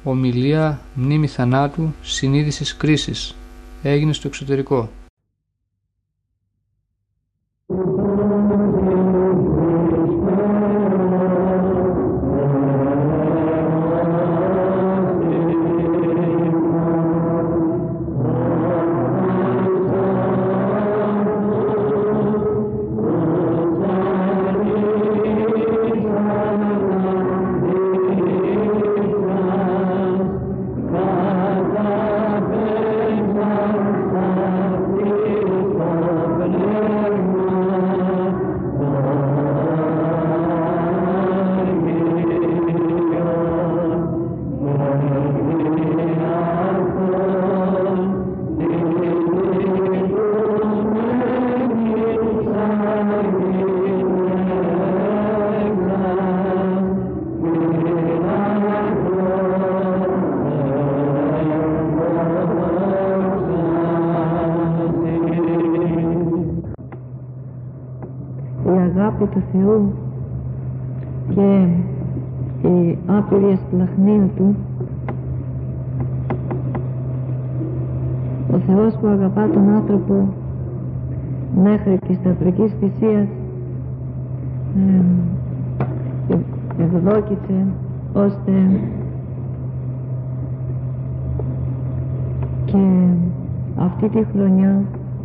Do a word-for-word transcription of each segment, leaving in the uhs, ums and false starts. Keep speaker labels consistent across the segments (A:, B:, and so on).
A: Ομιλία μνήμη θανάτου συνείδησης κρίσης. Έγινε στο εξωτερικό.
B: Του Θεού και η άπειρη εσπλαχνία Του, ο Θεός που αγαπά τον άνθρωπο μέχρι της ταπρικής θυσίας ε, ευδόκησε ώστε και αυτή τη χρονιά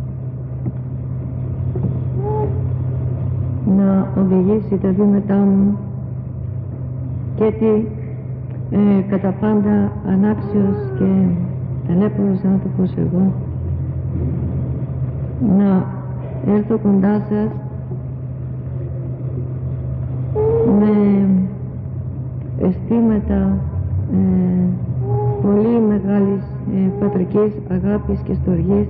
B: να οδηγήσει τα βήματά μου και τι ε, κατά πάντα ανάξιος και ταλέπορος άνθρωπος εγώ να έρθω κοντά σας με αισθήματα ε, πολύ μεγάλης ε, πατρικής αγάπης και στοργής,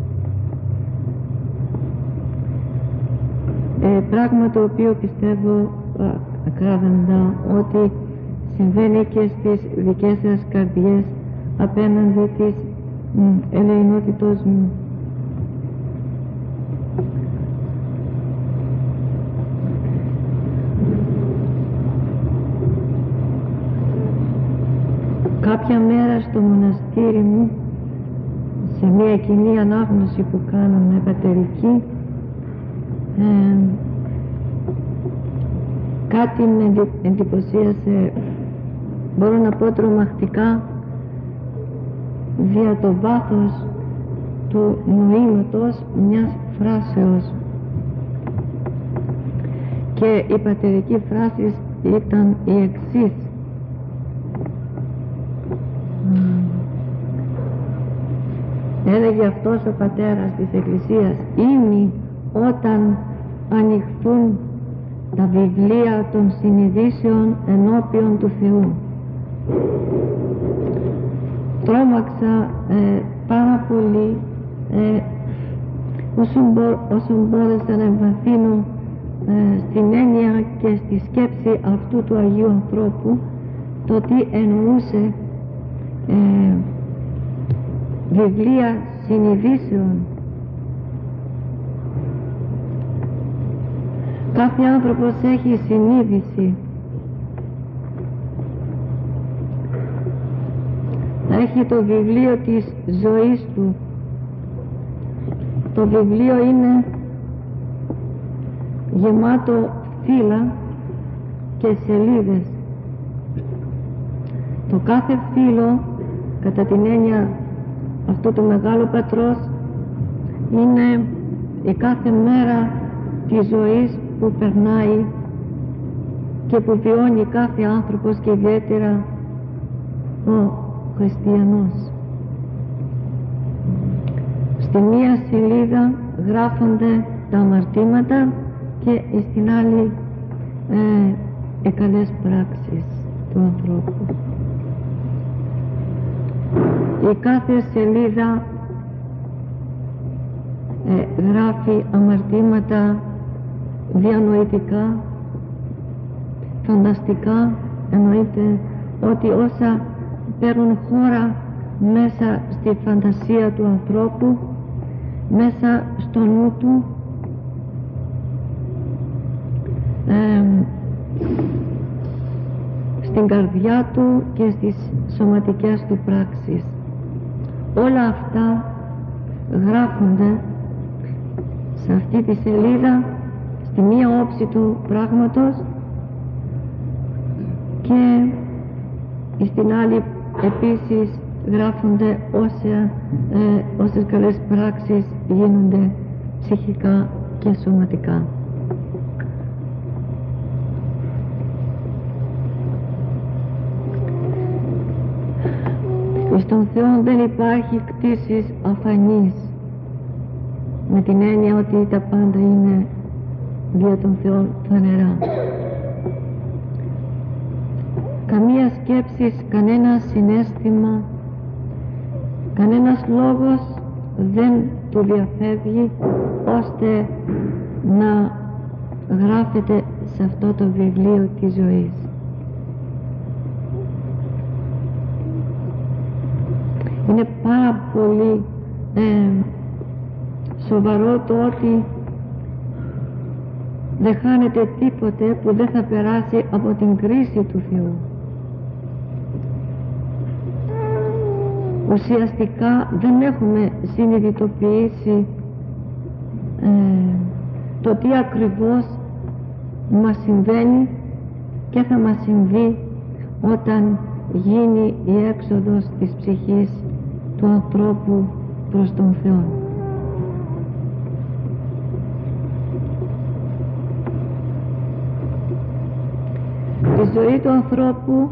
B: Ε, πράγμα το οποίο πιστεύω ακράδαντα ότι συμβαίνει και στις δικές σας καρδιές απέναντι της ελεηνότητος μου. Κάποια μέρα στο μοναστήρι μου, σε μια κοινή ανάγνωση που κάναμε πατερική, Ε, κάτι με εντυπωσίασε, μπορώ να πω τρομακτικά, δια το βάθος του νοήματος μιας φράσεως, και η πατερική φράση ήταν η εξής: έλεγε αυτός ο πατέρας της Εκκλησίας, «Ήμι όταν ανοιχθούν τα βιβλία των συνειδήσεων ενώπιον του Θεού». Τρόμαξα ε, πάρα πολύ ε, όσο, μπο, όσο μπόρεσα να εμβαθύνω ε, στην έννοια και στη σκέψη αυτού του Αγίου ανθρώπου, το τι εννοούσε ε, βιβλία συνειδήσεων. Κάθε άνθρωπος έχει συνείδηση. Έχει το βιβλίο της ζωής του. Το βιβλίο είναι γεμάτο φύλλα και σελίδες. Το κάθε φύλλο, κατά την έννοια αυτού του μεγάλου πατρός, είναι η κάθε μέρα της ζωής που περνάει και που βιώνει κάθε άνθρωπος, και ιδιαίτερα ο χριστιανός. Στη μία σελίδα γράφονται τα αμαρτήματα και στην άλλη ε, οι καλές πράξεις του ανθρώπου. Η κάθε σελίδα ε, γράφει αμαρτήματα διανοητικά, φανταστικά, εννοείται ότι όσα παίρνουν χώρα μέσα στη φαντασία του ανθρώπου, μέσα στο νου του, στην καρδιά του και στις σωματικές του πράξεις. Όλα αυτά γράφονται σε αυτή τη σελίδα, στη μία όψη του πράγματος, και στην άλλη επίσης γράφονται όσα, ε, όσες καλές πράξεις γίνονται ψυχικά και σωματικά. Στον Θεό δεν υπάρχει κτήσεις αφανής, με την έννοια ότι τα πάντα είναι δια των Θεών φανερά. Καμία σκέψη, κανένα συναίσθημα, κανένας λόγος δεν του διαφεύγει ώστε να γράφεται σε αυτό το βιβλίο της ζωής. Είναι πάρα πολύ ε, σοβαρό το ότι δεν χάνεται τίποτε που δεν θα περάσει από την κρίση του Θεού. Ουσιαστικά δεν έχουμε συνειδητοποιήσει ε, το τι ακριβώς μας συμβαίνει και θα μας συμβεί όταν γίνει η έξοδος της ψυχής του ανθρώπου προς τον Θεό. Η ζωή του ανθρώπου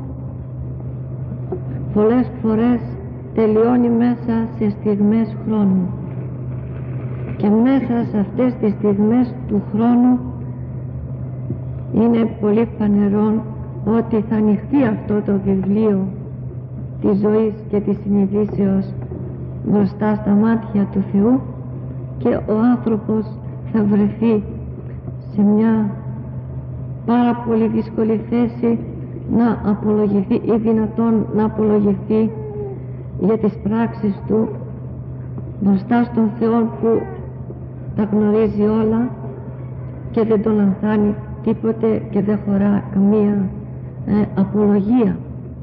B: πολλές φορές τελειώνει μέσα σε στιγμές χρόνου, και μέσα σε αυτές τις στιγμές του χρόνου είναι πολύ φανερόν ότι θα ανοιχτεί αυτό το βιβλίο της ζωής και της συνειδήσεως μπροστά στα μάτια του Θεού, και ο άνθρωπος θα βρεθεί σε μια πάρα πολύ δύσκολη θέση να απολογηθεί ή δυνατόν να απολογηθεί για τις πράξεις του μπροστά στον Θεό που τα γνωρίζει όλα και δεν τον λανθάνει τίποτε και δεν χωρά καμία ε, απολογία.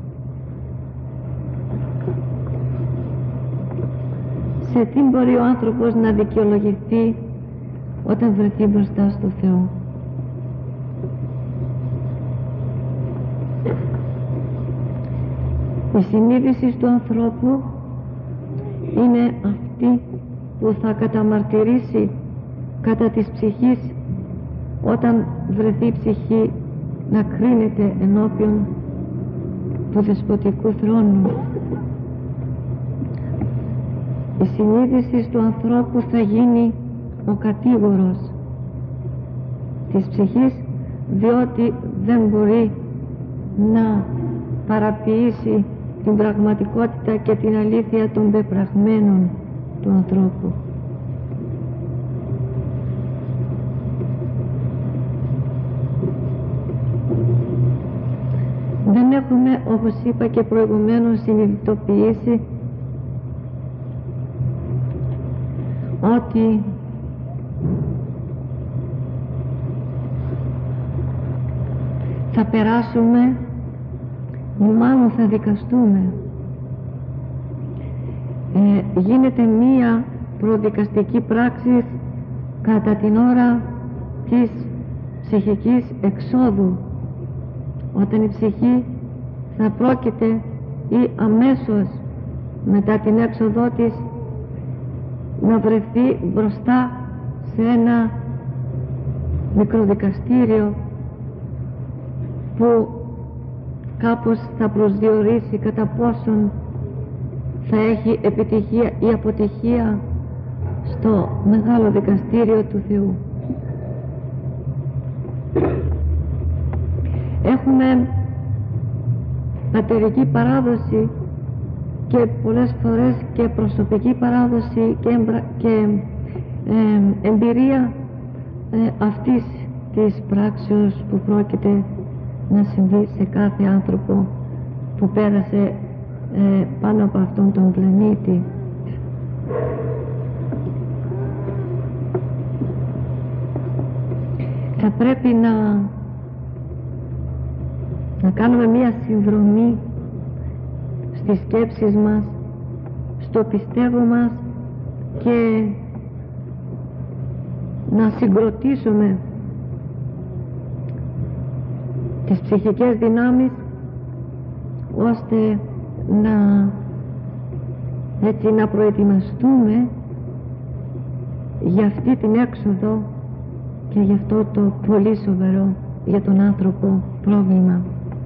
B: Σε τι μπορεί ο άνθρωπος να δικαιολογηθεί όταν βρεθεί μπροστά στο Θεό? Η συνείδηση του ανθρώπου είναι αυτή που θα καταμαρτυρήσει κατά της ψυχής όταν βρεθεί η ψυχή να κρίνεται ενώπιον του δεσποτικού θρόνου. Η συνείδηση του ανθρώπου θα γίνει ο κατήγορος της ψυχής, διότι δεν μπορεί να παραποιήσει την πραγματικότητα και την αλήθεια των πεπραγμένων του ανθρώπου. Δεν έχουμε, όπως είπα και προηγουμένως, συνειδητοποιήσει ότι θα περάσουμε ή μάλλον θα δικαστούμε. Ε, γίνεται μία προδικαστική πράξη κατά την ώρα της ψυχικής εξόδου, όταν η ψυχή θα πρόκειται ή αμέσως μετά την έξοδό της να βρεθεί μπροστά σε ένα μικροδικαστήριο που κάπως θα προσδιορίσει κατά πόσον θα έχει επιτυχία ή αποτυχία στο μεγάλο δικαστήριο του Θεού. Έχουμε πατερική παράδοση και πολλές φορές και προσωπική παράδοση και, εμπρα... και ε, εμπειρία ε, αυτής της πράξεως που πρόκειται να συμβεί σε κάθε άνθρωπο που πέρασε ε, πάνω από αυτόν τον πλανήτη. Θα πρέπει να να κάνουμε μία συνδρομή στις σκέψεις μας, στο πιστεύω μας και να συγκροτήσουμε τις ψυχικές δυνάμεις ώστε να έτσι να προετοιμαστούμε για αυτή την έξοδο και για αυτό το πολύ σοβαρό για τον άνθρωπο πρόβλημα.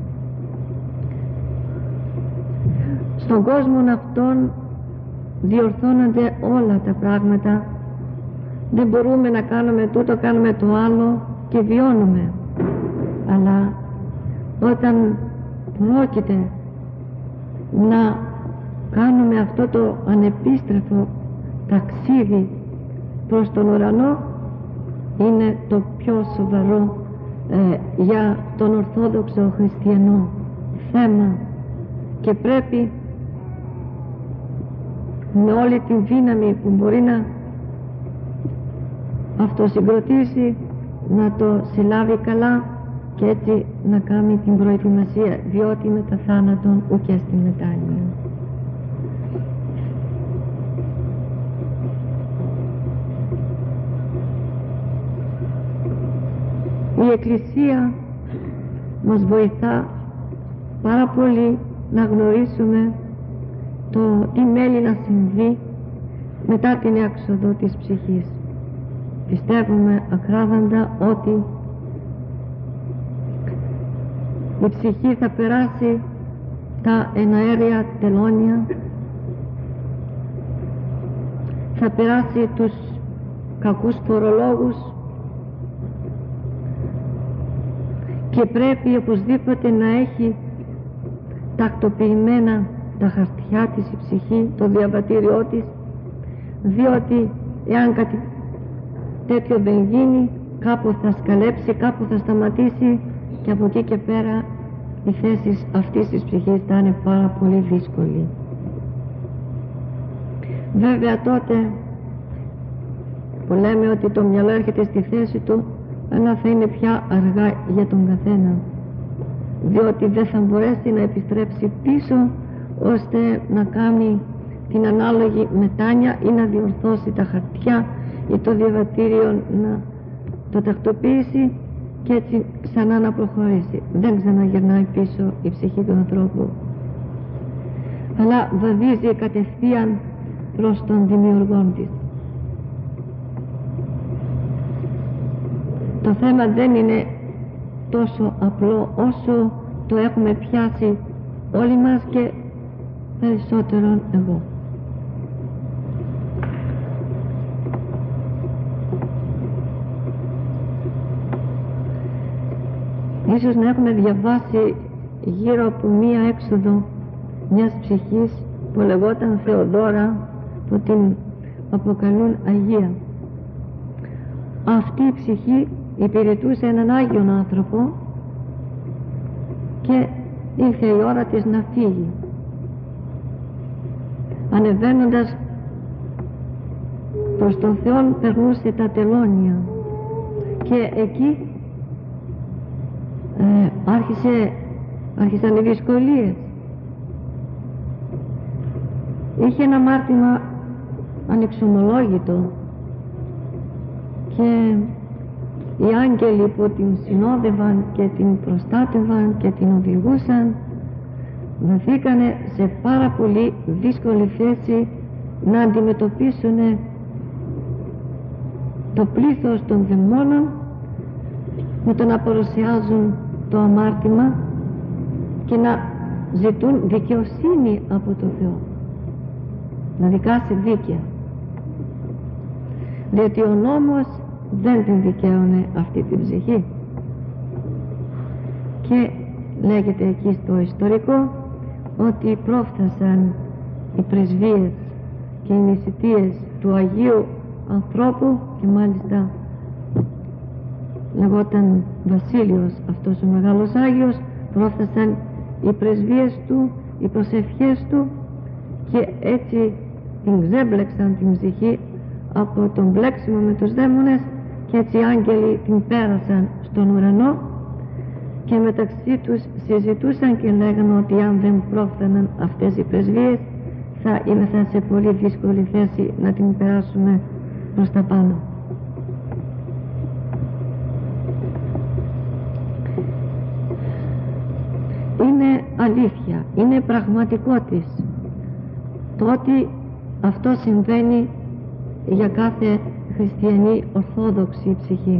B: Στον κόσμο αυτόν διορθώνονται όλα τα πράγματα. Δεν μπορούμε να κάνουμε τούτο, κάνουμε το άλλο και βιώνουμε. Αλλά όταν πρόκειται να κάνουμε αυτό το ανεπίστρεφο ταξίδι προς τον ουρανό, είναι το πιο σοβαρό ε, για τον Ορθόδοξο Χριστιανό θέμα και πρέπει με όλη την δύναμη που μπορεί να αυτοσυγκροτήσει να το συλλάβει καλά και έτσι να κάνει την προετοιμασία, διότι μετά θάνατον ουκ στην μετάνοια. Η Εκκλησία μας βοηθά πάρα πολύ να γνωρίσουμε το τι μέλει να συμβεί μετά την έξοδο της ψυχής. Πιστεύουμε ακράδαντα ότι η ψυχή θα περάσει τα εναέρια τελώνια, θα περάσει τους κακούς φορολόγους και πρέπει οπωσδήποτε να έχει τακτοποιημένα τα χαρτιά της η ψυχή, το διαβατήριό της, διότι εάν κάτι τέτοιο δεν γίνει, κάπου θα σκαλέψει, κάπου θα σταματήσει και από εκεί και πέρα η θέση αυτής της ψυχής θα είναι πάρα πολύ δύσκολη. Βέβαια τότε που λέμε ότι το μυαλό έρχεται στη θέση του, αλλά θα είναι πια αργά για τον καθένα, διότι δεν θα μπορέσει να επιστρέψει πίσω ώστε να κάνει την ανάλογη μετάνοια ή να διορθώσει τα χαρτιά ή το διαβατήριο να το τακτοποιήσει και έτσι ξανά να προχωρήσει. Δεν ξαναγυρνάει πίσω η ψυχή του ανθρώπου, αλλά βαδίζει κατευθείαν προς τον δημιουργόν της. Το θέμα δεν είναι τόσο απλό όσο το έχουμε πιάσει όλοι μας και περισσότερον εγώ. Ίσως να έχουμε διαβάσει γύρω από μία έξοδο μιας ψυχής που λεγόταν Θεοδόρα, που την αποκαλούν Αγία. Αυτή η ψυχή υπηρετούσε έναν Άγιον άνθρωπο και ήρθε η ώρα της να φύγει. Ανεβαίνοντας προς τον Θεό περνούσε τα τελώνια και εκεί ε, άρχισε, άρχισαν οι δυσκολίες. Είχε ένα μάρτυμα ανεξομολόγητο και οι άγγελοι που την συνόδευαν και την προστάτευαν και την οδηγούσαν βρεθήκανε σε πάρα πολύ δύσκολη θέση να αντιμετωπίσουν το πλήθος των δαιμόνων με το να παρουσιάζουν το αμάρτημα και να ζητούν δικαιοσύνη από το Θεό, να δικάσει δίκαια, διότι ο νόμος δεν την δικαίωνε αυτή την ψυχή. Και λέγεται εκεί στο ιστορικό ότι πρόφτασαν οι πρεσβείες και οι νησιτείες του Αγίου ανθρώπου, και μάλιστα λεγόταν Βασίλειος αυτός ο μεγάλος Άγιος, πρόφτασαν οι πρεσβείες του, οι προσευχές του και έτσι την ξέμπλεξαν την ψυχή από τον μπλέξιμο με τους δαίμονες και έτσι οι άγγελοι την πέρασαν στον ουρανό και μεταξύ τους συζητούσαν και λέγανε ότι αν δεν πρόφθαναν αυτές οι πρεσβείες θα ήμασταν σε πολύ δύσκολη θέση να την περάσουμε προς τα πάνω. Είναι αλήθεια, είναι πραγματικότης το ότι αυτό συμβαίνει για κάθε χριστιανή ορθόδοξη ψυχή.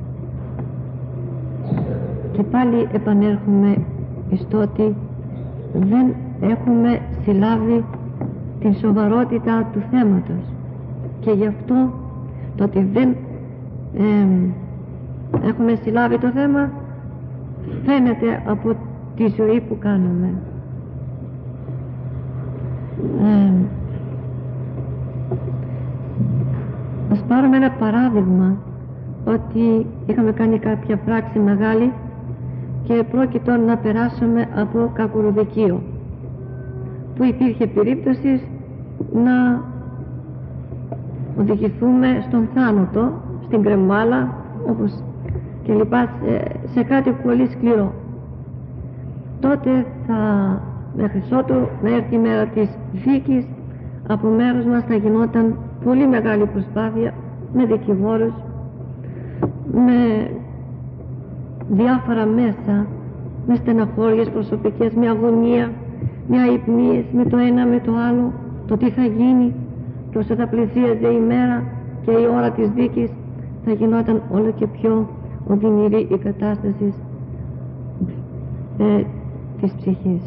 B: Και πάλι επανέρχομαι στο ότι δεν έχουμε συλλάβει την σοβαρότητα του θέματος και γι' αυτό το ότι δεν ε, έχουμε συλλάβει το θέμα φαίνεται από τη ζωή που κάνουμε. Ε, ας πάρουμε ένα παράδειγμα ότι είχαμε κάνει κάποια πράξη μεγάλη και πρόκειτο να περάσουμε από κακουρουδικείο που υπήρχε περίπτωση να οδηγηθούμε στον θάνατο, στην κρεμάλα όπως και λοιπά, σε, σε κάτι πολύ σκληρό. Τότε θα, μέχρι ότου να έρθει η μέρα της δίκης, από μέρος μας θα γινόταν πολύ μεγάλη προσπάθεια με δικηγόρους, με διάφορα μέσα, με στεναχώριες προσωπικές, με αγωνία, με αϊπνίες, με το ένα με το άλλο, το τι θα γίνει και όσο θα πλησίαζε η μέρα και η ώρα της δίκης θα γινόταν όλο και πιο οδυνηρή η κατάσταση ε, της ψυχής.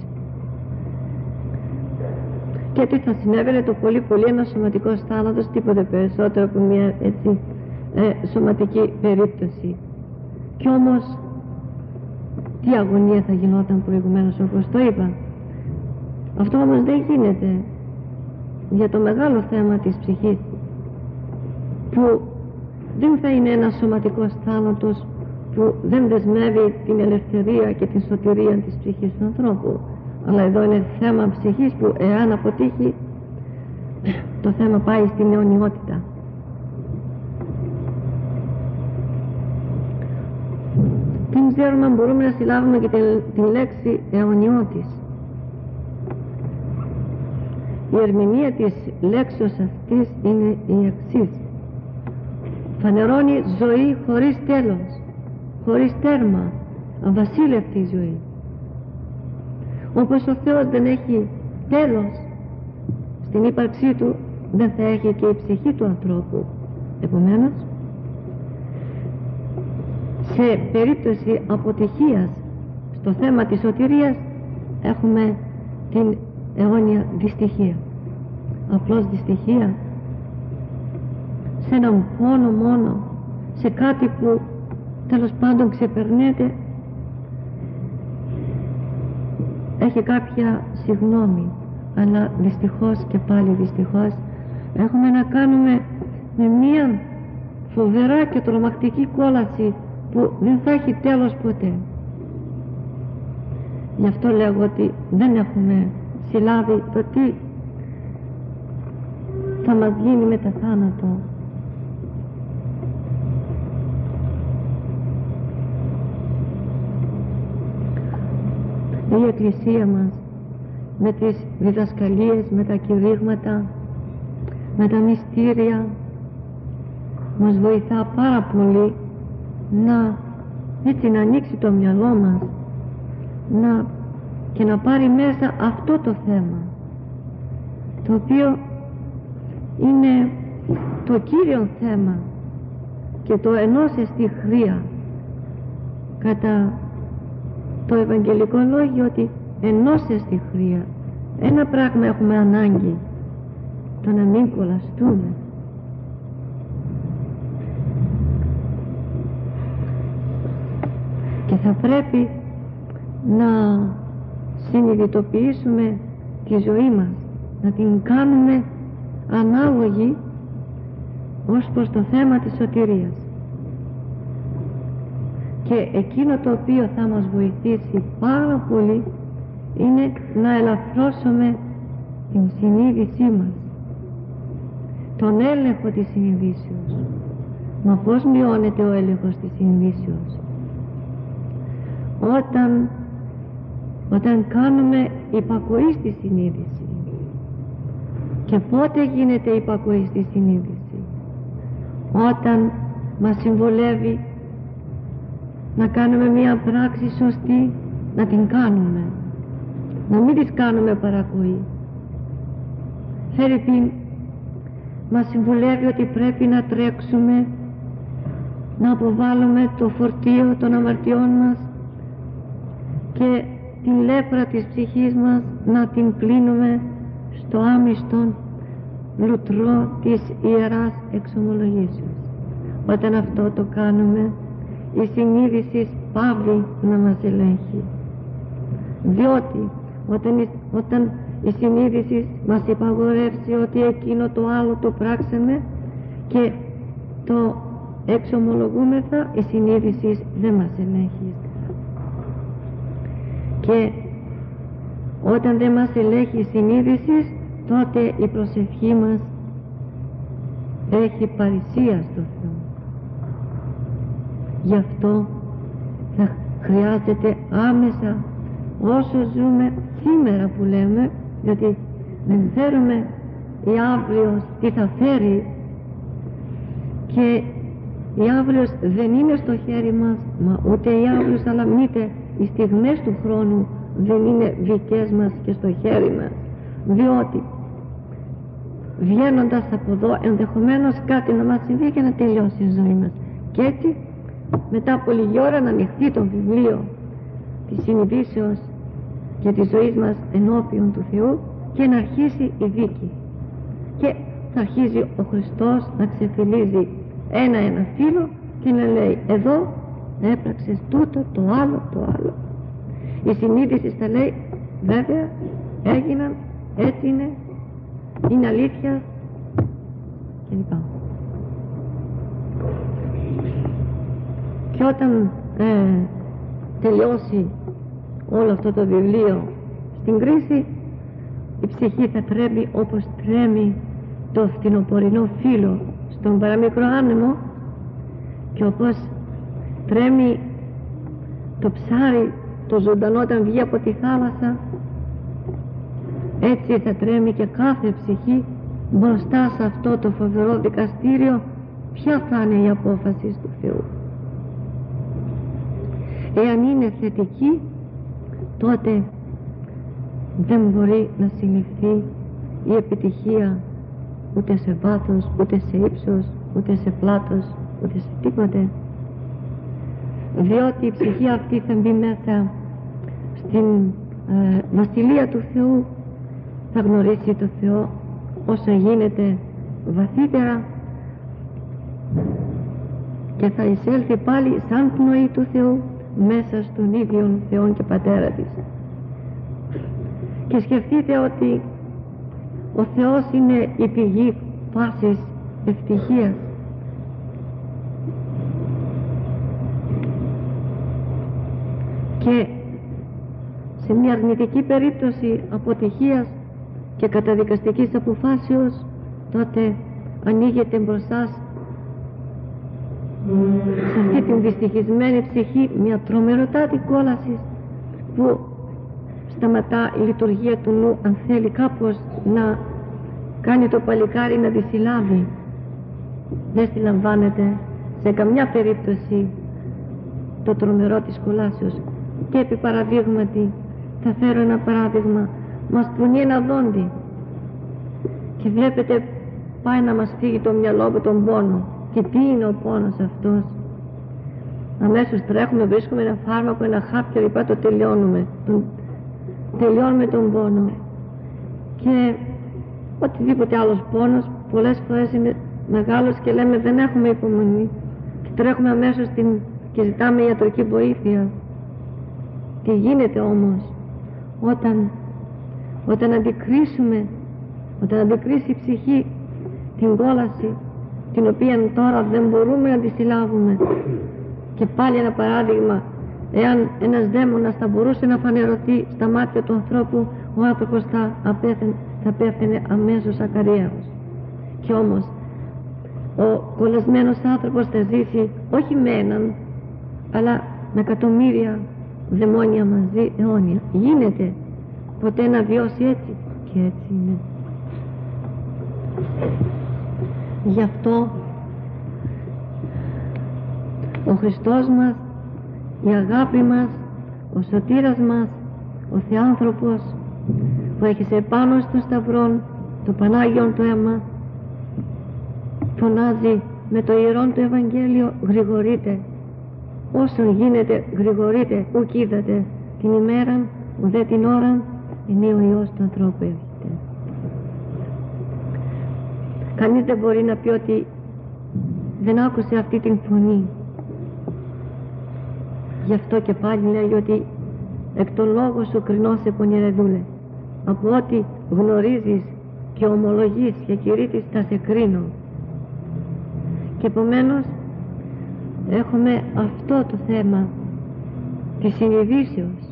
B: Και τι θα συνέβαινε το πολύ πολύ ένας σωματικός θάνατος, τίποτε περισσότερο από μια έτσι ε, σωματική περίπτωση. Κι όμως τι αγωνία θα γινόταν προηγουμένως, όπως το είπα. Αυτό όμως δεν γίνεται για το μεγάλο θέμα της ψυχής, που δεν θα είναι ένας σωματικός θάνατος που δεν δεσμεύει την ελευθερία και την σωτηρία της ψυχής του ανθρώπου, αλλά εδώ είναι θέμα ψυχής που εάν αποτύχει το θέμα πάει στην αιωνιότητα. Δεν ξέρουμε αν μπορούμε να συλλάβουμε και την λέξη αιωνιώτης. Η ερμηνεία της λέξης αυτής είναι η εξής: φανερώνει ζωή χωρίς τέλος, χωρίς τέρμα, αβασίλευτη ζωή. Όπως ο Θεός δεν έχει τέλος στην ύπαρξή του, δεν θα έχει και η ψυχή του ανθρώπου. Επομένως, σε περίπτωση αποτυχίας στο θέμα της σωτηρίας έχουμε την αιώνια δυστυχία. Απλώς δυστυχία σε έναν πόνο μόνο, σε κάτι που τέλος πάντων ξεπερνέται, έχει κάποια συγγνώμη, αλλά δυστυχώς και πάλι δυστυχώς έχουμε να κάνουμε με μία φοβερά και τρομακτική κόλαση που δεν θα έχει τέλος ποτέ. Γι' αυτό λέγω ότι δεν έχουμε συλλάβει το τι θα μας γίνει μετά θάνατο. Η Εκκλησία μας με τις διδασκαλίες, με τα κηρύγματα, με τα μυστήρια μας βοηθά πάρα πολύ να έτσι να ανοίξει το μυαλό μας να, και να πάρει μέσα αυτό το θέμα, το οποίο είναι το κύριο θέμα και το ενός εστί χρία κατά το Ευαγγελικό Λόγιο, ότι ενός εστί χρία. Ένα πράγμα έχουμε ανάγκη, το να μην κολλαστούμε. Και θα πρέπει να συνειδητοποιήσουμε τη ζωή μας, να την κάνουμε ανάλογη ως προς το θέμα της σωτηρίας. Και εκείνο το οποίο θα μας βοηθήσει πάρα πολύ είναι να ελαφρώσουμε την συνείδησή μας, τον έλεγχο της συνειδήσεως. Μα πώς μειώνεται ο έλεγχος της συνειδήσεως? όταν, όταν κάνουμε υπακοή στη συνείδηση. Και πότε γίνεται υπακοή στη συνείδηση? Όταν μας συμβολεύει να κάνουμε μία πράξη σωστή, να την κάνουμε, να μην της κάνουμε παρακοή. Φερρυπίν, μας συμβουλεύει ότι πρέπει να τρέξουμε, να αποβάλουμε το φορτίο των αμαρτιών μας και την λέπρα της ψυχής μας να την πλύνουμε στο άμυστον λουτρό της Ιεράς Εξομολογήσεως. Όταν αυτό το κάνουμε, η συνείδηση πάβει να μας ελέγχει, διότι όταν η, όταν η συνείδηση μας υπαγορεύσει ότι εκείνο το άλλο το πράξαμε και το εξομολογούμεθα, η συνείδηση δεν μας ελέγχει. Και όταν δεν μας ελέγχει η συνείδηση, τότε η προσευχή μας έχει παρησία στο Θεό. Γι' αυτό θα χρειάζεται άμεσα, όσο ζούμε σήμερα που λέμε, γιατί δεν ξέρουμε η αύριο τι θα φέρει, και η αύριος δεν είναι στο χέρι μας, μα ούτε η αύριος, αλλά μήτε οι στιγμές του χρόνου δεν είναι δικές μας και στο χέρι μας, διότι βγαίνοντας από εδώ ενδεχομένως κάτι να μας συμβεί και να τελειώσει η ζωή μας. Και έτσι μετά από λίγη ώρα να ανοιχτεί το βιβλίο της συνειδήσεως και της ζωής μας ενώπιον του Θεού και να αρχίσει η δίκη. Και θα αρχίζει ο Χριστός να ξεφυλίζει ένα-ένα φύλλο και να λέει: εδώ έπραξες τούτο, το άλλο, το άλλο. Η συνείδηση θα λέει: βέβαια έγιναν, έτσι είναι, είναι αλήθεια κλπ. Και όταν ε, τελειώσει όλο αυτό το βιβλίο στην κρίση, η ψυχή θα τρέμει όπως τρέμει το φθινοπορεινό φύλλο στον παραμικρό άνεμο, και όπως τρέμει το ψάρι το ζωντανό όταν βγει από τη θάλασσα, έτσι θα τρέμει και κάθε ψυχή μπροστά σε αυτό το φοβερό δικαστήριο. Ποια θα είναι η απόφαση του Θεού? Εάν είναι θετική, τότε δεν μπορεί να συλληφθεί η επιτυχία ούτε σε βάθος, ούτε σε ύψος, ούτε σε πλάτος, ούτε σε τίποτε, διότι η ψυχή αυτή θα μπει μέσα στην ε, βασιλεία του Θεού, θα γνωρίσει το Θεό όσο γίνεται βαθύτερα και θα εισέλθει πάλι σαν πνοή του Θεού μέσα στον ίδιο Θεό και Πατέρα της. Και σκεφτείτε ότι ο Θεός είναι η πηγή πάσης ευτυχίας. Και σε μια αρνητική περίπτωση αποτυχίας και καταδικαστικής αποφάσεως, τότε ανοίγεται μπροστά σε αυτή την δυστυχισμένη ψυχή μια τρομεροτάτη κόλαση που σταματά η λειτουργία του νου, αν θέλει κάπως να κάνει το παλικάρι να τη συλλάβει. Δεν συλλαμβάνεται σε καμιά περίπτωση το τρομερό της κολάσεως. Και επί παραδείγματι θα φέρω ένα παράδειγμα. Μας πονεί ένα δόντι και βλέπετε πάει να μας φύγει το μυαλό από τον πόνο. Και τι είναι ο πόνος αυτός? Αμέσως τρέχουμε, βρίσκουμε ένα φάρμακο, ένα χάπι και λοιπά, το τελειώνουμε. Τον, τελειώνουμε τον πόνο. Και οτιδήποτε άλλος πόνος πολλές φορές είναι μεγάλος και λέμε δεν έχουμε υπομονή και τρέχουμε αμέσως στην, και ζητάμε ιατρική βοήθεια. Τι γίνεται όμως όταν, όταν αντικρίσουμε, όταν αντικρίσει η ψυχή την κόλαση την οποία τώρα δεν μπορούμε να τη συλλάβουμε? Και πάλι ένα παράδειγμα, εάν ένας δαίμονας θα μπορούσε να φανερωθεί στα μάτια του ανθρώπου, ο άνθρωπος θα, απέθαινε, θα πέθαινε αμέσως ακαρίαος. Και όμως ο κολλασμένος άνθρωπος θα ζήσει όχι με έναν, αλλά με εκατομμύρια δαιμόνια μαζί αιώνια. Γίνεται ποτέ να βιώσει έτσι? Και έτσι είναι. Γι' αυτό ο Χριστός μας, η αγάπη μας, ο σωτήρας μας, ο Θεάνθρωπος που έχισε πάνω στο σταυρό το Πανάγιον το αίμα, φωνάζει με το ιερόν του Ευαγγέλιο, γρηγορείτε, όσον γίνεται γρηγορείτε, ουκ είδατε την ημέραν ουδέ την ώραν είναι ο Υιός του ανθρώπου έρχεται. Κανείς δεν μπορεί να πει ότι δεν άκουσε αυτή την φωνή. Γι' αυτό και πάλι λέει ότι εκ των λόγων σου κρινός σε πονηρεδούλε, από ό,τι γνωρίζεις και ομολογείς και κηρύττεις θα σε κρίνω. Και επομένως έχουμε αυτό το θέμα της συνειδήσεως.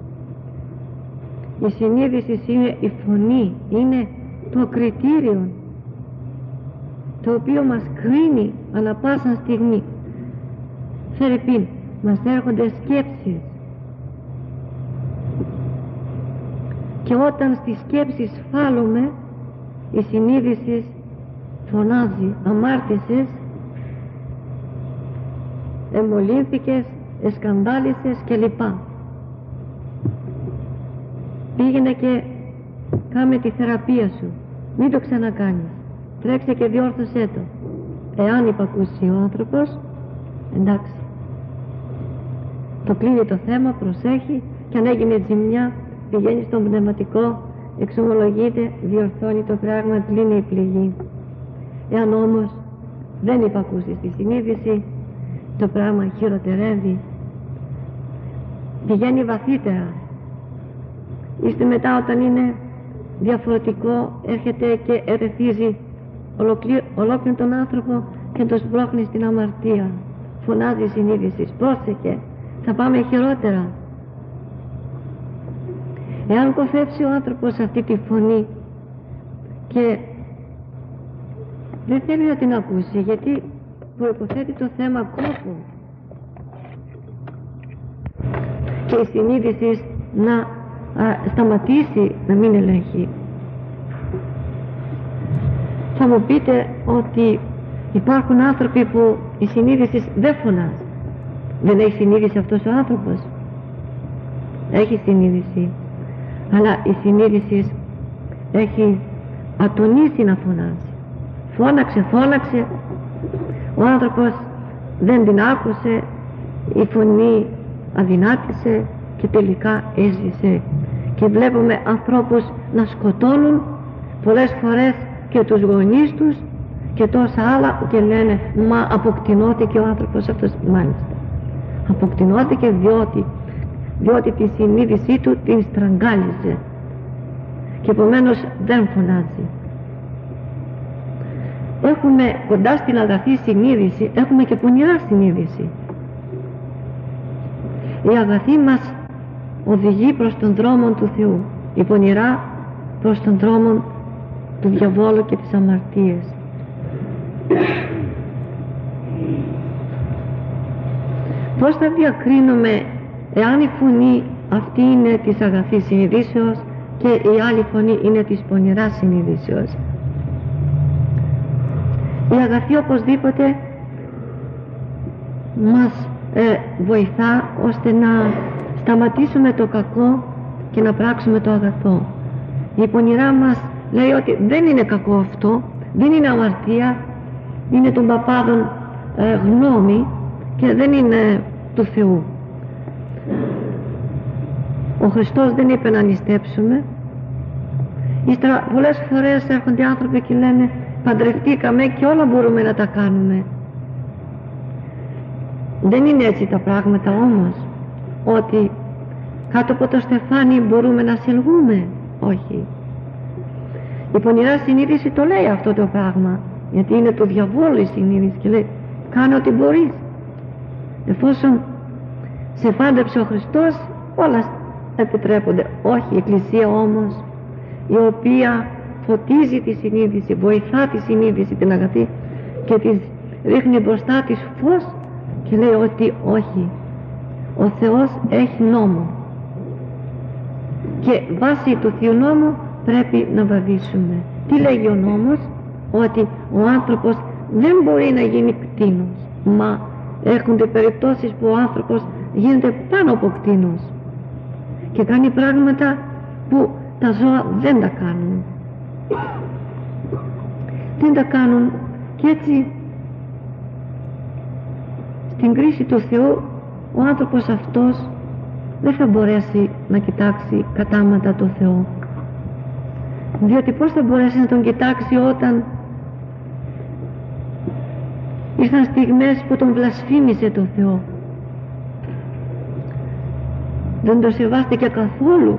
B: Η συνείδηση είναι η φωνή, είναι το κριτήριο το οποίο μας κρίνει ανά πάσα στιγμή. Φερρυπίν, μας έρχονται σκέψεις και όταν στις σκέψεις φάλουμε η συνείδηση φωνάζει αμάρτησες, εμολύνθηκες, εσκανδάλισες κλπ. Πήγαινε και κάμε τη θεραπεία σου, μην το ξανακάνεις, τρέξε και διόρθωσέ το. Εάν υπακούσει ο άνθρωπος, εντάξει, το κλείνει το θέμα, προσέχει και αν έγινε ζημιά πηγαίνει στον πνευματικό, εξομολογείται, διορθώνει το πράγμα, κλείνει η πληγή. Εάν όμως δεν υπακούσει στη συνείδηση, το πράγμα χειροτερεύει, πηγαίνει βαθύτερα. Είστε μετά όταν είναι διαφορετικό, έρχεται και ερεθίζει ολόκληρο τον άνθρωπο και τον σπρώχνει στην αμαρτία. Φωνάζει η συνείδηση, πρόσεχε, θα πάμε χειρότερα. Εάν κοφεύσει ο άνθρωπος αυτή τη φωνή και δεν θέλει να την ακούσει, γιατί προϋποθέτει το θέμα κόπο και η συνείδηση να α, σταματήσει να μην ελέγχει. Θα μου πείτε ότι υπάρχουν άνθρωποι που η συνείδηση δεν φωνάζει. Δεν έχει συνείδηση αυτός ο άνθρωπος? Έχει συνείδηση, αλλά η συνείδηση έχει ατονίσει να φωνάζει. Φώναξε, φώναξε, ο άνθρωπος δεν την άκουσε, η φωνή αδυνάτησε και τελικά έσβησε. Και βλέπουμε ανθρώπους να σκοτώνουν πολλές φορές και τους γονείς τους και τόσα άλλα και λένε μα αποκτηνώθηκε ο άνθρωπος αυτός. Μάλιστα, αποκτηνώθηκε διότι διότι τη συνείδησή του την στραγγάλιζε και επομένως δεν φωνάζει. Έχουμε κοντά στην αγαθή συνείδηση, έχουμε και πονηρά συνείδηση. Η αγαθή μας οδηγεί προς τον δρόμο του Θεού, η πονηρά προς τον δρόμο του διαβόλου και της αμαρτίας. Πώς θα διακρίνουμε εάν η φωνή αυτή είναι της αγαθής συνειδήσεως και η άλλη φωνή είναι της πονηράς συνειδήσεως? Η αγαθή οπωσδήποτε μας ε, βοηθά ώστε να σταματήσουμε το κακό και να πράξουμε το αγαθό. Η πονηρά μας λέει ότι δεν είναι κακό αυτό, δεν είναι αμαρτία, είναι των παπάδων ε, γνώμη και δεν είναι του Θεού. Ο Χριστός δεν είπε να νηστέψουμε. Ύστερα πολλές φορές έρχονται άνθρωποι και λένε παντρευτήκαμε και όλα μπορούμε να τα κάνουμε. Δεν είναι έτσι τα πράγματα όμως, ότι κάτω από το στεφάνι μπορούμε να συλλογούμε. Όχι. Η πονηρά συνείδηση το λέει αυτό το πράγμα, γιατί είναι το διαβόλου η συνείδηση και λέει κάνε ό,τι μπορείς. Εφόσον σε πάντεψε ο Χριστός όλα επιτρέπονται. Όχι, η Εκκλησία όμως, η οποία φωτίζει τη συνείδηση, βοηθά τη συνείδηση την αγαθή και της ρίχνει μπροστά της φως και λέει ότι όχι, Ο Θεός έχει νόμο και βάσει του Θείου νόμου πρέπει να βαδίσουμε. Τι λέγει ο νόμος? Ότι ο άνθρωπος δεν μπορεί να γίνει κτήνος. Μα έρχονται περιπτώσεις που ο άνθρωπος γίνεται πάνω από κτήνος και κάνει πράγματα που τα ζώα δεν τα κάνουν. Δεν τα κάνουν και έτσι στην κρίση του Θεού ο άνθρωπος αυτός δεν θα μπορέσει να κοιτάξει κατάματα το Θεό. Διότι πώς θα μπορέσει να τον κοιτάξει όταν ήρθαν στιγμές που τον βλασφήμισε το Θεό, δεν το σεβάστηκε καθόλου.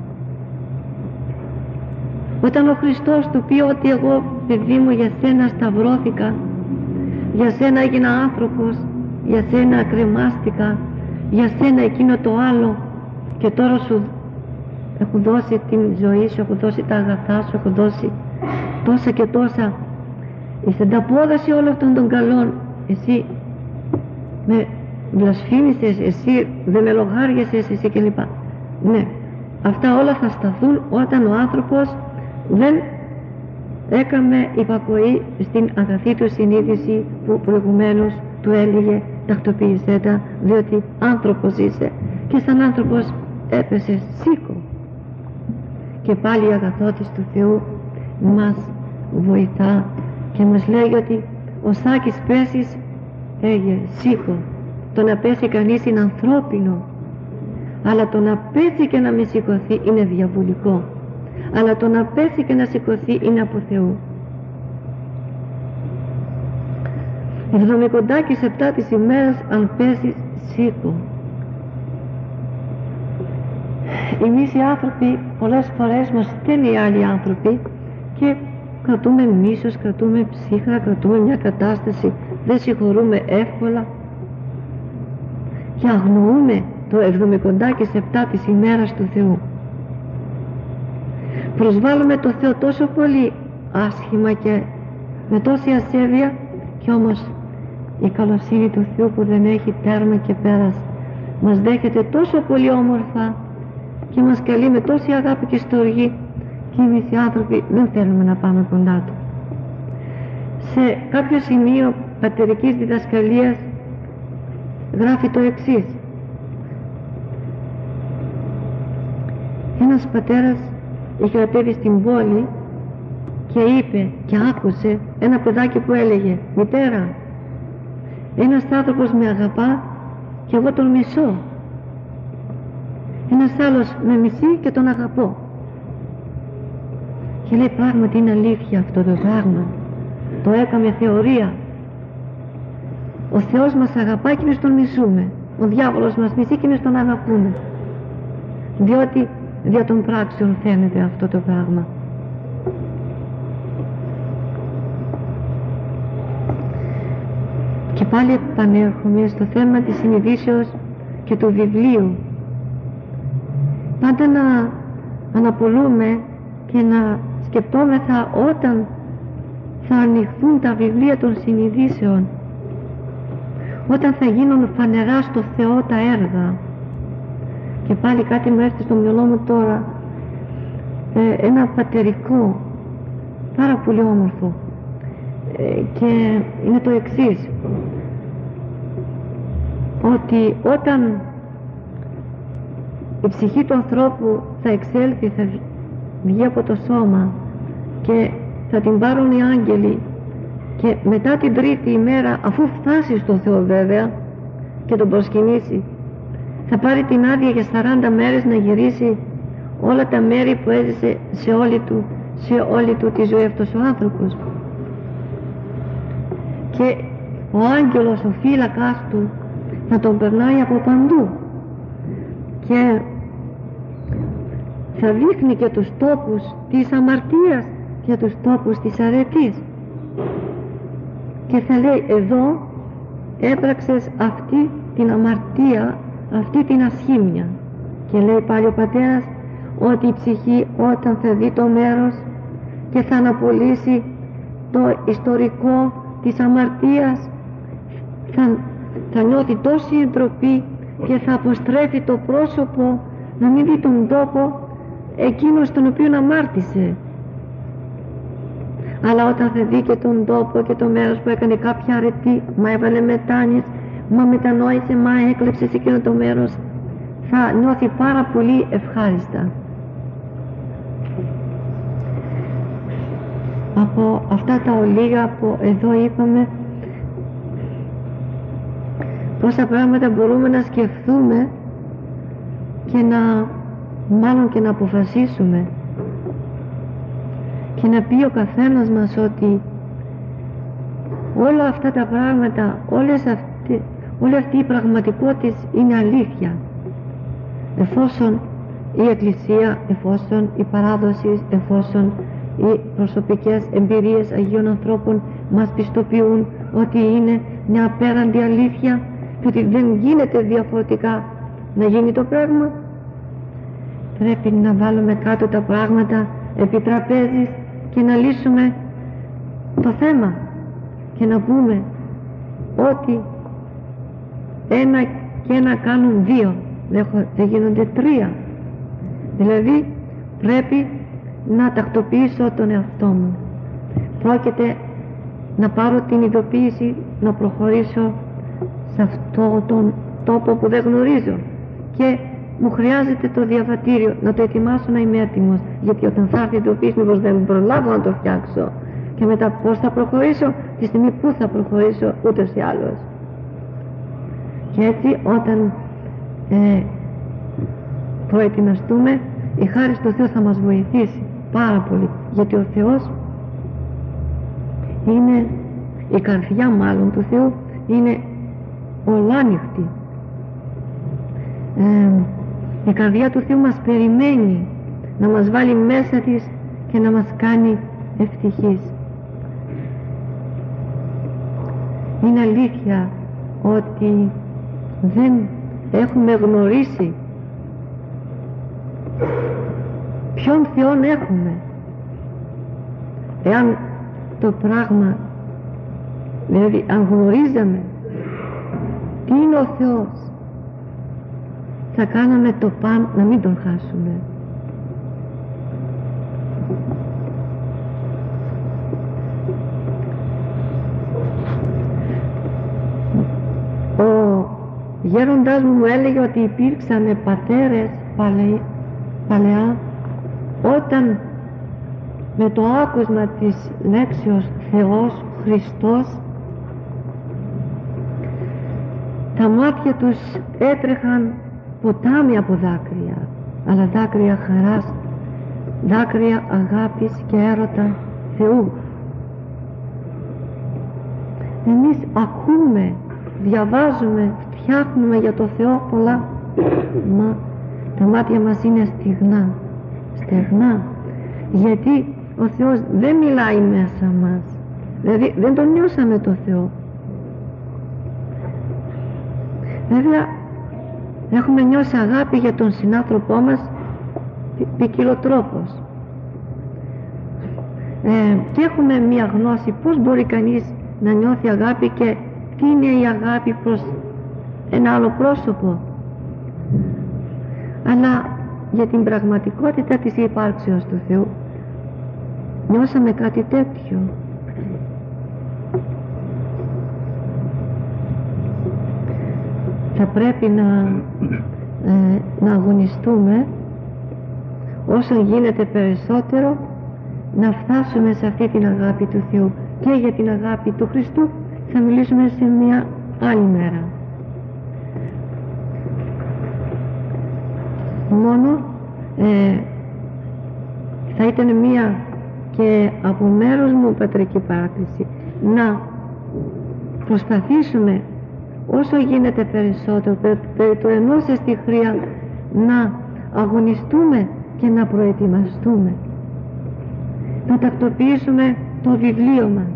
B: Όταν ο Χριστός του πει ότι εγώ παιδί μου για σένα σταυρώθηκα, για σένα έγινα άνθρωπος, για σένα κρεμάστηκα, για σένα εκείνο το άλλο και τώρα σου έχω δώσει την ζωή σου, έχω δώσει τα αγαθά σου, έχω δώσει τόσα και τόσα, εις ανταπόδοση όλων αυτών των καλών εσύ με βλασφήμισες, εσύ δεν με λογάριασες, εσύ κλπ. Ναι, αυτά όλα θα σταθούν όταν ο άνθρωπος δεν έκαμε υπακοή στην αγαθή του συνείδηση που προηγουμένως του έλεγε τακτοποίησέ τα, διότι άνθρωπος είσαι και σαν άνθρωπος έπεσες, σήκω. Και πάλι η αγαθότης του Θεού μας βοηθά και μας λέει ότι ο σάκης πέσεις έγε, σήκω. Το να πέσει κανείς είναι ανθρώπινο, αλλά το να πέσει και να μη σηκωθεί είναι διαβολικό, αλλά το να πέσει και να σηκωθεί είναι από Θεού. Εβδομηκοντάκης επτά της ημέρας αν πέσεις, σήκω. Εμείς οι άνθρωποι πολλές φορές μας στέλνει οι άλλοι άνθρωποι και κρατούμε μίσος, κρατούμε ψύχρα, κρατούμε μια κατάσταση, δεν συγχωρούμε εύκολα και αγνοούμε το εβδομηκοντάκης επτά της ημέρας του Θεού. Προσβάλλουμε το Θεό τόσο πολύ άσχημα και με τόση ασέβεια, και όμως η καλοσύνη του Θεού που δεν έχει τέρμα και πέρας μας δέχεται τόσο πολύ όμορφα και μας καλεί με τόση αγάπη και στοργή, και εμείς οι άνθρωποι δεν θέλουμε να πάμε κοντά του. Σε κάποιο σημείο πατερικής διδασκαλίας γράφει το εξής: ένας πατέρας είχε κατέβει στην πόλη και είπε και άκουσε ένα παιδάκι που έλεγε «Μητέρα, ένας άνθρωπος με αγαπά και εγώ τον μισώ, ένας άλλος με μισεί και τον αγαπώ». Και λέει πράγματι είναι αλήθεια αυτό το πράγμα, το έκαμε θεωρία. Ο Θεός μας αγαπά και εμείς τον μισούμε, ο διάβολος μας μισεί και εμείς τον αγαπούμε, διότι δια των πράξεων φαίνεται αυτό το πράγμα. Και πάλι επανέρχομαι στο θέμα της συνειδήσεως και του βιβλίου. Πάντα να αναπολούμε και να σκεπτόμεθα όταν θα ανοιχθούν τα βιβλία των συνειδήσεων, όταν θα γίνουν φανερά στο Θεό τα έργα. Και πάλι κάτι μου έρθει στο μυαλό μου τώρα, ε, ένα πατερικό πάρα πολύ όμορφο, ε, και είναι το εξής, ότι όταν η ψυχή του ανθρώπου θα εξέλθει, θα βγει από το σώμα και θα την πάρουν οι άγγελοι, και μετά την τρίτη ημέρα, αφού φτάσει στο Θεό βέβαια και τον προσκυνήσει, θα πάρει την άδεια για σαράντα μέρες να γυρίσει όλα τα μέρη που έζησε σε όλη του, σε όλη του τη ζωή αυτός ο άνθρωπος. Και ο άγγελος, ο φύλακας του, θα τον περνάει από παντού και θα δείχνει και τους τόπους της αμαρτίας και τους τόπους της αρετής, και θα λέει εδώ έπραξες αυτή την αμαρτία, αυτή την ασχήμια. Και λέει πάλι ο πατέρας ότι η ψυχή όταν θα δει το μέρος και θα αναπολύσει το ιστορικό της αμαρτίας, θα, θα νιώθει τόση εντροπή, και θα αποστρέφει το πρόσωπο να μην δει τον τόπο εκείνο στον οποίο αμάρτησε. Αλλά όταν θα δει και τον τόπο και το μέρος που έκανε κάποια αρετή, μα έβαλε μετάνοιες, μα μετανόησε, μα έκλεψε σε εκείνο το μέρος, θα νιώθει πάρα πολύ ευχάριστα. Από αυτά τα ολίγα που εδώ είπαμε, πόσα πράγματα μπορούμε να σκεφτούμε και να, μάλλον και να αποφασίσουμε και να πει ο καθένας μας ότι όλα αυτά τα πράγματα, όλες αυτοί, όλη αυτή η πραγματικότητα είναι αλήθεια, εφόσον η Εκκλησία, εφόσον η παράδοση, εφόσον οι προσωπικές εμπειρίες Αγίων ανθρώπων μας πιστοποιούν ότι είναι μια απέραντη αλήθεια και ότι δεν γίνεται διαφορετικά να γίνει το πράγμα. Πρέπει να βάλουμε κάτω τα πράγματα επί τραπέζης και να λύσουμε το θέμα και να πούμε ότι ένα και ένα κάνουν δύο, δεν γίνονται τρία. Δηλαδή πρέπει να τακτοποιήσω τον εαυτό μου. Πρόκειται να πάρω την ειδοποίηση να προχωρήσω σε αυτό τον τόπο που δεν γνωρίζω και μου χρειάζεται το διαβατήριο, να το ετοιμάσω να είμαι έτοιμος, γιατί όταν θα έρθει η ειδοποίηση μήπως δεν προλάβω να το φτιάξω και μετά πώς θα προχωρήσω, τη στιγμή που θα προχωρήσω ούτως ή άλλως. Και έτσι όταν ε, προετοιμαστούμε, η χάρη του Θεού θα μας βοηθήσει πάρα πολύ, γιατί ο Θεός είναι, η καρδιά μάλλον του Θεού είναι ολάνυχτη. Ε, η καρδιά του Θεού μας περιμένει να μας βάλει μέσα της και να μας κάνει ευτυχείς. Είναι αλήθεια ότι δεν έχουμε γνωρίσει ποιον Θεόν έχουμε. Εάν το πράγμα, δηλαδή αν γνωρίζαμε τι είναι ο Θεός, θα κάναμε το παν να μην τον χάσουμε. Ο γέροντάς μου μου έλεγε ότι υπήρξαν πατέρες παλαι, παλαιά, όταν με το άκουσμα της λέξεως Θεός, Χριστός, τα μάτια τους έτρεχαν ποτάμι από δάκρυα, αλλά δάκρυα χαράς, δάκρυα αγάπης και έρωτα Θεού. Εμείς ακούμε, διαβάζουμε, φτιάχνουμε για το Θεό πολλά, μα τα μάτια μας είναι στιγνά, στεγνά, γιατί ο Θεός δεν μιλάει μέσα μας, δηλαδή δεν τον νιώσαμε το Θεό. Βέβαια έχουμε νιώσει αγάπη για τον συνάνθρωπό μας ποικιλοτρόπως, ε, και έχουμε μία γνώση πώς μπορεί κανείς να νιώθει αγάπη και τι είναι η αγάπη προς ένα άλλο πρόσωπο, αλλά για την πραγματικότητα της υπάρξεως του Θεού νιώσαμε κάτι τέτοιο. Θα πρέπει να, ε, να αγωνιστούμε όσο γίνεται περισσότερο να φτάσουμε σε αυτή την αγάπη του Θεού, και για την αγάπη του Χριστού θα μιλήσουμε σε μια άλλη μέρα. Μόνο ε, θα ήταν μια και από μέρος μου πατρική παράκληση να προσπαθήσουμε όσο γίνεται περισσότερο περί το ενός εστιχρία να αγωνιστούμε και να προετοιμαστούμε, να τακτοποιήσουμε το βιβλίο μας,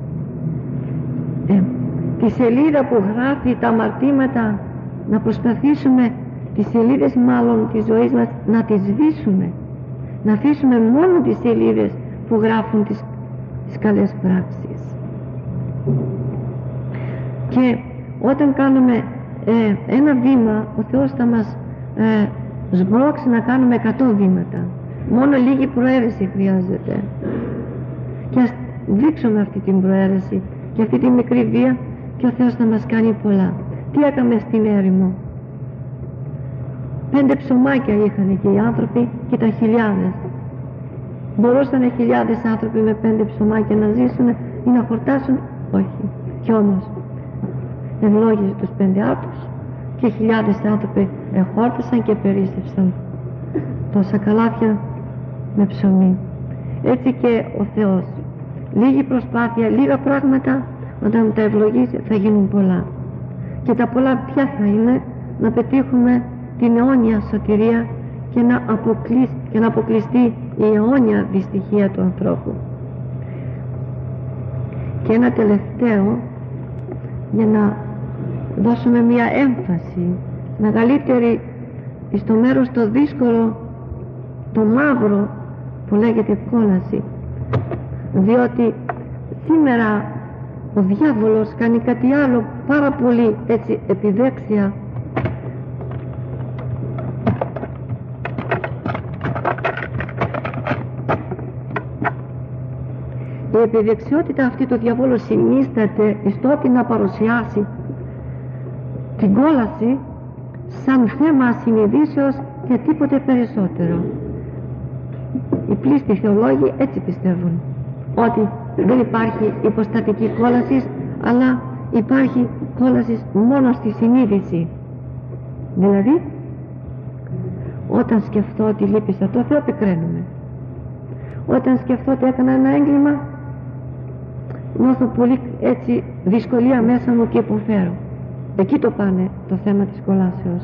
B: ε, τη σελίδα που γράφει τα αμαρτήματα, να προσπαθήσουμε τις σελίδες μάλλον της ζωής μας να τις σβήσουμε, να αφήσουμε μόνο τις σελίδες που γράφουν τις, τις καλές πράξεις. Και όταν κάνουμε ε, ένα βήμα ο Θεός θα μας ε, σμπρώξει να κάνουμε εκατό βήματα. Μόνο λίγη προαίρεση χρειάζεται, και ας δείξουμε αυτή την προαίρεση και αυτή τη μικρή βία και ο Θεός θα μας κάνει πολλά. Τι έκαμε στην έρημο? Πέντε ψωμάκια είχαν και οι άνθρωποι και τα χιλιάδες. Μπορούσαν χιλιάδες άνθρωποι με πέντε ψωμάκια να ζήσουν ή να χορτάσουν? Όχι. Κι όμως ευλόγησε τους πέντε άτους και χιλιάδες άνθρωποι εχόρτασαν και περίστευσαν τόσα καλάθια με ψωμί. Έτσι και ο Θεός, λίγη προσπάθεια, λίγα πράγματα, όταν τα ευλογήσει θα γίνουν πολλά. Και τα πολλά ποια θα είναι? Να πετύχουμε την αιώνια σωτηρία και να, αποκλείσει, και να αποκλειστεί η αιώνια δυστυχία του ανθρώπου. Και ένα τελευταίο, για να δώσουμε μια έμφαση μεγαλύτερη στο μέρος το δύσκολο, το μαύρο που λέγεται κόλαση, διότι σήμερα ο διάβολος κάνει κάτι άλλο πάρα πολύ έτσι επιδέξια. Η επιδεξιότητα αυτή του διαβόλου συνίσταται στο ότι να παρουσιάσει την κόλαση σαν θέμα συνειδήσεως και τίποτε περισσότερο. Οι πλήστοι θεολόγοι έτσι πιστεύουν, ότι δεν υπάρχει υποστατική κόλαση, αλλά υπάρχει κόλαση μόνο στη συνείδηση. Δηλαδή, όταν σκεφτώ ότι λύπησα το Θεό, πικραίνουμε. Όταν σκεφτώ ότι έκανα ένα έγκλημα, νιώθω πολύ έτσι δυσκολία μέσα μου και υποφέρω. Εκεί το πάνε το θέμα της κολάσεως.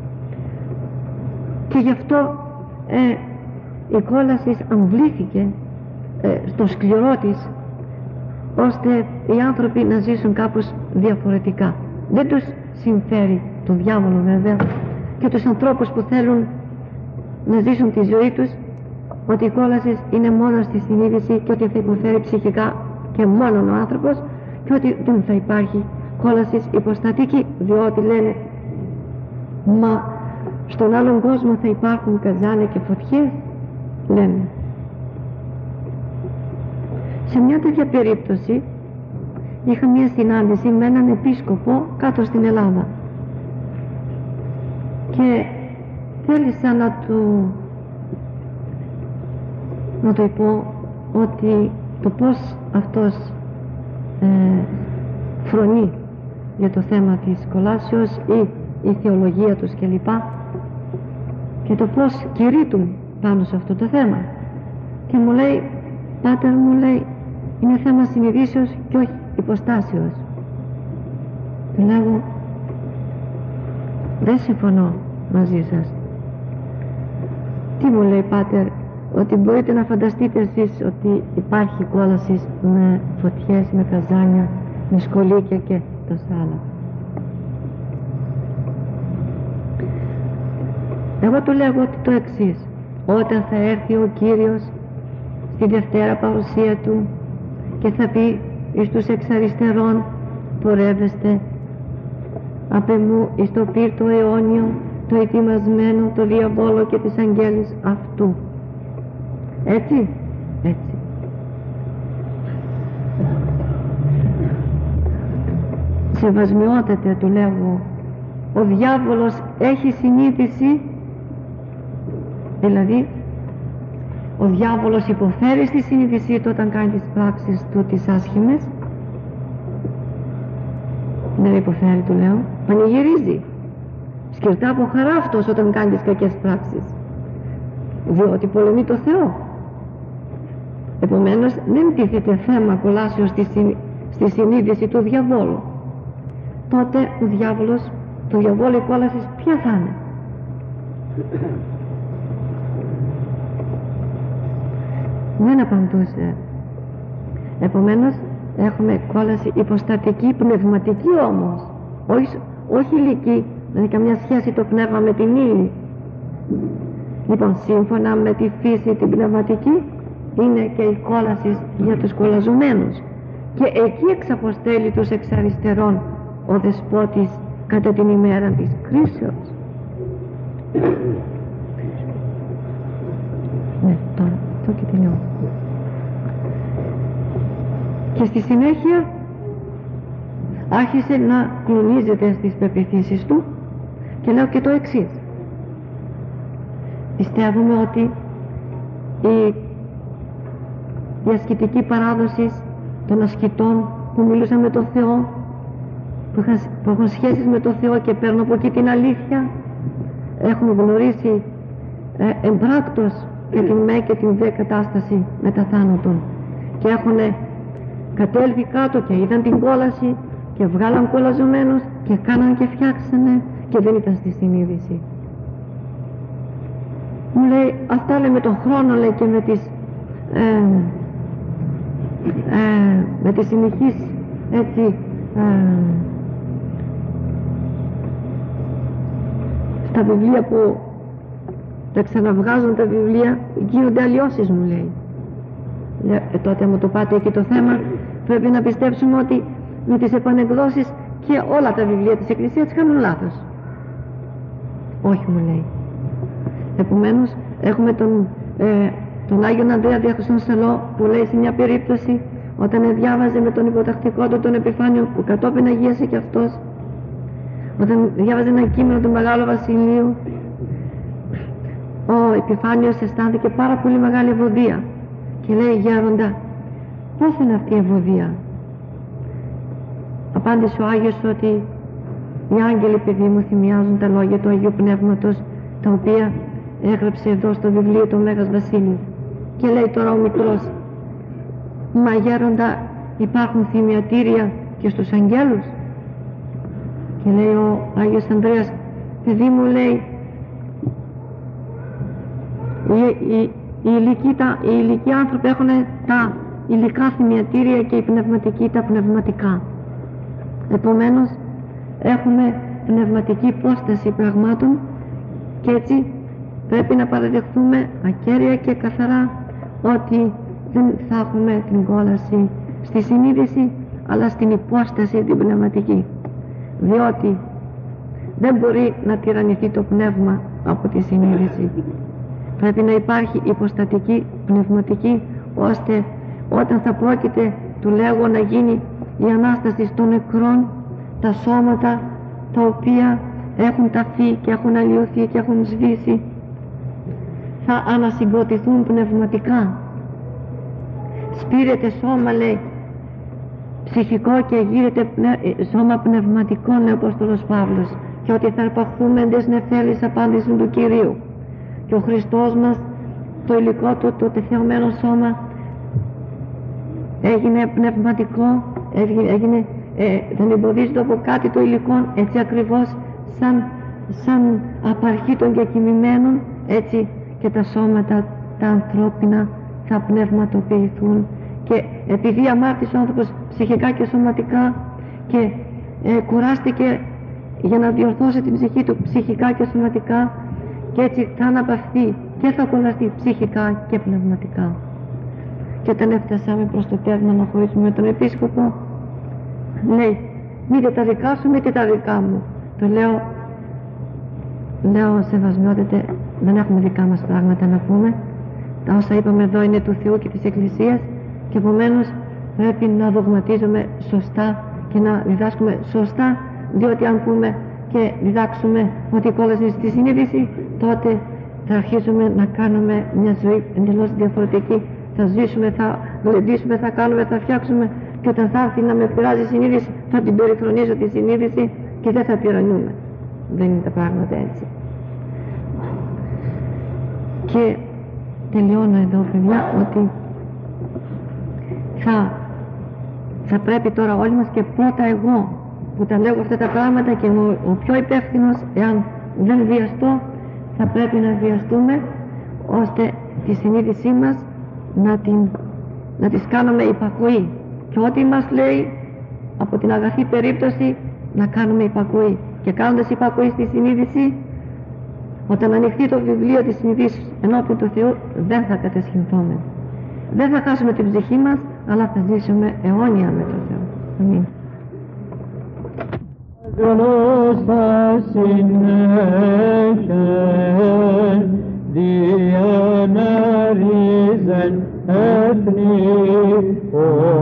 B: Και γι' αυτό ε, η κόλαση αμβλήθηκε ε, στο σκληρό της, ώστε οι άνθρωποι να ζήσουν κάπως διαφορετικά. Δεν τους συμφέρει το διάβολο βέβαια και τους ανθρώπους που θέλουν να ζήσουν τη ζωή τους, ότι η κόλαση είναι μόνο στη συνείδηση και ότι θα υποφέρει ψυχικά και μόνον ο άνθρωπος, και ότι δεν θα υπάρχει κόλαση υποστατική, διότι λένε, μα στον άλλον κόσμο θα υπάρχουν καζάνια και φωτιές, λένε. Σε μια τέτοια περίπτωση είχα μια συνάντηση με έναν επίσκοπο κάτω στην Ελλάδα και θέλησα να του να του πω ότι το πως αυτός ε, φρονεί για το θέμα της κολάσεως ή η θεολογία τους κλπ, και το πως κηρύττουν πάνω σε αυτό το θέμα, και μου λέει, πάτερ, μου λέει, είναι θέμα συνειδήσεως και όχι υποστάσεως. Του λέγω, δεν συμφωνώ μαζί σας. Τι μου λέει, πάτερ? Ότι μπορείτε να φανταστείτε εσείς ότι υπάρχει κόλαση με φωτιές, με καζάνια, με σκολίκια και τόσα άλλα. Εγώ του λέγω ότι το εξής: όταν θα έρθει ο Κύριος στη Δευτέρα παρουσία του και θα πει εις τους εξ αριστερών, πορεύεστε απ' εμού εις το πύρ το αιώνιο, το ετοιμασμένο, το διαβόλο και τις αγγέλης αυτού. Έτσι, έτσι. Σεβασμιότατε, του λέγω, ο διάβολος έχει συνείδηση, δηλαδή ο διάβολος υποφέρει στη συνείδησή του όταν κάνει τις πράξεις του τις άσχημες. Δεν υποφέρει, του λέω, πανηγυρίζει, σκυρτά από χαρά αυτός όταν κάνει τις κακές πράξεις, διότι πολεμεί το Θεό. Επομένως δεν τίθεται θέμα κολάσεως στη, συν, στη συνείδηση του διαβόλου. Τότε ο διάβολος, το διαβόλου η κόλαση ποια θα είναι? Δεν απαντούσε. Επομένως έχουμε κόλαση υποστατική, πνευματική όμως, όχι, όχι ηλική, δεν έχει καμιά σχέση το πνεύμα με την ύλη. Λοιπόν, σύμφωνα με τη φύση την πνευματική, είναι και η κόλαση για τους κολαζουμένους, και εκεί εξαποστέλει τους εξ αριστερών ο δεσπότης κατά την ημέρα της κρίσεως. Ναι, τώρα, αυτό και τελειώνω. Και στη συνέχεια άρχισε να κλονίζεται στις πεποιθήσεις του και λέω και το εξής. Πιστεύουμε ότι η, η ασκητική παράδοση των ασκητών που μιλούσαν με τον Θεό, που είχαν, που έχουν σχέσεις με τον Θεό και παίρνουν από εκεί την αλήθεια, έχουν γνωρίσει ε, εμπράκτος και την με και την δε κατάσταση μετά θάνατον και έχουν κατέλθει κάτω και είδαν την κόλαση και βγάλαν κολλαζομένους και κάναν και φτιάξανε και δεν ήταν στη συνείδηση. Μου λέει, αυτά λέει με τον χρόνο, λέει, και με τις ε, ε, με τις συνεχείς έτσι ε, στα βιβλία που τα ξαναβγάζουν τα βιβλία γίνονται αλλοιώσεις, μου λέει. Ε, τότε μου το πάτε εκεί το θέμα, πρέπει να πιστέψουμε ότι με τις επανεκδόσεις και όλα τα βιβλία της Εκκλησίας κάνουν λάθος. Όχι, μου λέει. Επομένως έχουμε τον, ε, τον Άγιον Ανδρέα Διαχρυσόστομο που λέει σε μια περίπτωση όταν διάβαζε με τον υποτακτικό του τον Επιφάνιο που κατόπιν αγίασε και αυτός, όταν διάβαζε ένα κείμενο του Μεγάλου Βασιλείου, ο Επιφάνιος αισθάνθηκε πάρα πολύ μεγάλη ευωδία και λέει, γέροντα, πώς είναι αυτή η ευωδία? Απάντησε ο Άγιος ότι οι άγγελοι, παιδί μου, θυμιάζουν τα λόγια του Αγίου Πνεύματος, τα οποία έγραψε εδώ στο βιβλίο του Μέγας Βασίλειου. Και λέει τώρα ο μικρός, μα γέροντα, υπάρχουν θυμιατήρια και στους αγγέλους? Και λέει ο Άγιος Ανδρέας, παιδί μου, λέει, οι, οι, οι, ηλικοί, τα, οι ηλικοί άνθρωποι έχουν τα υλικά θυμιατήρια και οι πνευματικοί τα πνευματικά. Επομένως έχουμε πνευματική υπόσταση πραγμάτων και έτσι πρέπει να παραδεχθούμε ακέραια και καθαρά ότι δεν θα έχουμε την κόλαση στη συνείδηση αλλά στην υπόσταση την πνευματική, διότι δεν μπορεί να τυραννηθεί το πνεύμα από τη συνείδηση. Πρέπει να υπάρχει υποστατική πνευματική, ώστε όταν θα πρόκειται, του λέγω, να γίνει η Ανάσταση των νεκρών, τα σώματα τα οποία έχουν ταφεί και έχουν αλλοιωθεί και έχουν σβήσει θα ανασυγκροτηθούν πνευματικά. Σπείρεται σώμα, λέει, ψυχικό και γύρεται πνε... σώμα πνευματικό, λέει ο Απόστολος Παύλος, και ότι θα αρπαχθούμε εντες νεφέλης απάντηση του Κυρίου. Και ο Χριστός μας, το υλικό του, το τεθεωμένο σώμα έγινε πνευματικό, έγινε, έγινε ε, δεν εμποδίζεται από κάτι το υλικό, έτσι ακριβώς σαν, σαν απαρχή των διακοιμημένων, έτσι και τα σώματα τα ανθρώπινα θα πνευματοποιηθούν. Και επειδή αμάρτησε ο άνθρωπος ψυχικά και σωματικά και ε, κουράστηκε για να διορθώσει την ψυχή του ψυχικά και σωματικά, και έτσι θα αναπαυθεί και θα κουραστεί ψυχικά και πνευματικά. Και όταν έφτασαμε προς το τέρμα να χωρίσουμε με τον Επίσκοπο, λέει, μήτε τα δικά σου μήτε τα δικά μου. Το λέω, λέω σεβασμιότατε, δεν έχουμε δικά μας πράγματα να πούμε. Τα όσα είπαμε εδώ είναι του Θεού και της Εκκλησίας και επομένως πρέπει να δογματίζουμε σωστά και να διδάσκουμε σωστά, διότι αν πούμε και διδάξουμε ότι η κόλαση στη συνείδηση, τότε θα αρχίσουμε να κάνουμε μια ζωή εντελώς διαφορετική. Θα ζήσουμε, θα γλεντήσουμε, θα κάνουμε, θα φτιάξουμε, και όταν θα έρθει να με πειράζει η συνείδηση θα την περιφρονήσω τη συνείδηση και δεν θα τυραννούμε. Δεν είναι τα πράγματα έτσι. Και τελειώνω εδώ, παιδιά, ότι θα, θα πρέπει τώρα όλοι μας, και πρώτα εγώ που τα λέγω αυτά τα πράγματα και ο, ο πιο υπεύθυνος, εάν δεν βιαστώ, θα πρέπει να βιαστούμε ώστε τη συνείδησή μας να, την, να τις κάνουμε υπακοή, και ό,τι μας λέει από την αγαθή περίπτωση να κάνουμε υπακοή, και κάνοντας υπακοή στη συνείδηση, όταν ανοιχτεί το βιβλίο της συνειδήσεως ενώπιον του Θεού, δεν θα κατεσχυνθούμε, δεν θα χάσουμε την ψυχή μας, αλλά θα ζήσουμε αιώνια με τον Θεό. Αμήν.
C: γλώσσα συνέχεν, διενερίζεν έθνη ο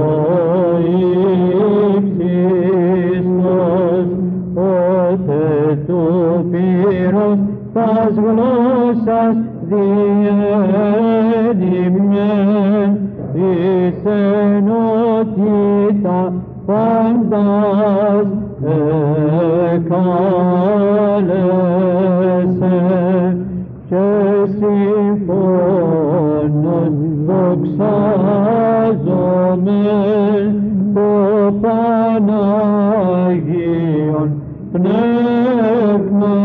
C: ύψιστος, ότε του πύρος τας γλώσσας διένυμεν, εις ενότητα πάντας εκάλεσε, και συμφώνος δοξάζομεν το Παναγίον Πνεύμα.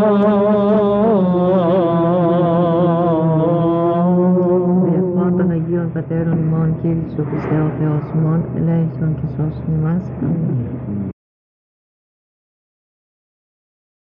D: Διευχών των Αγίων Πατέρων ημών, Κύριε Χριστέ ο Θεός ημών, ελέησον και σώσον ημάς. Αμήν.